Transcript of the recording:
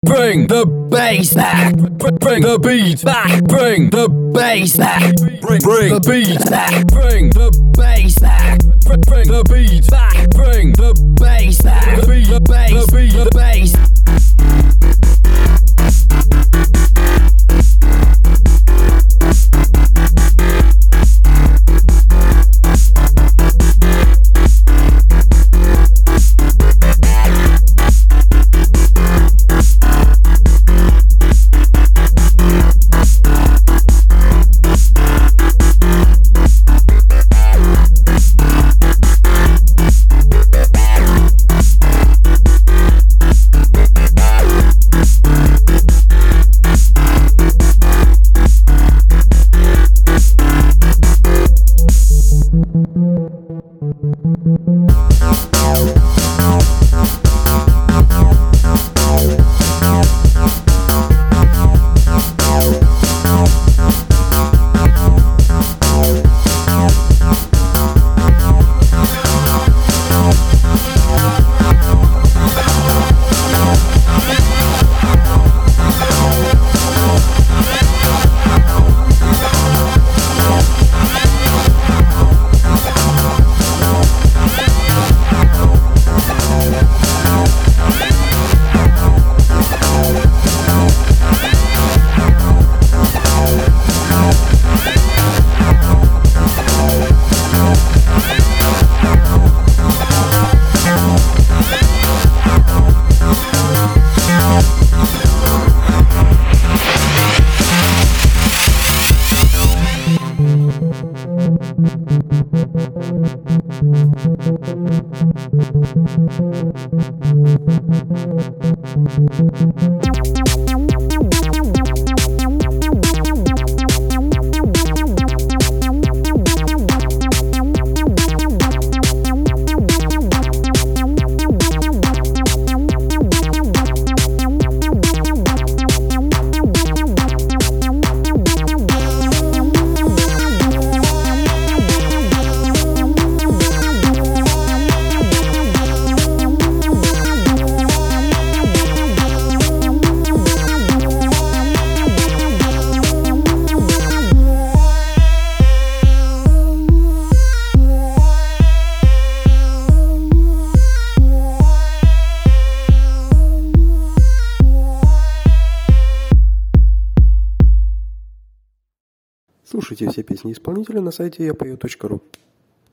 Bring the bass back. Bring the beat back. Bring the bass back. Bring the beat back. Bring the bass back. Bring the beat back. Bring the bass back. The beat, the bass, the beat, the bass. Слушайте все песни исполнителя на сайте yapою.ru.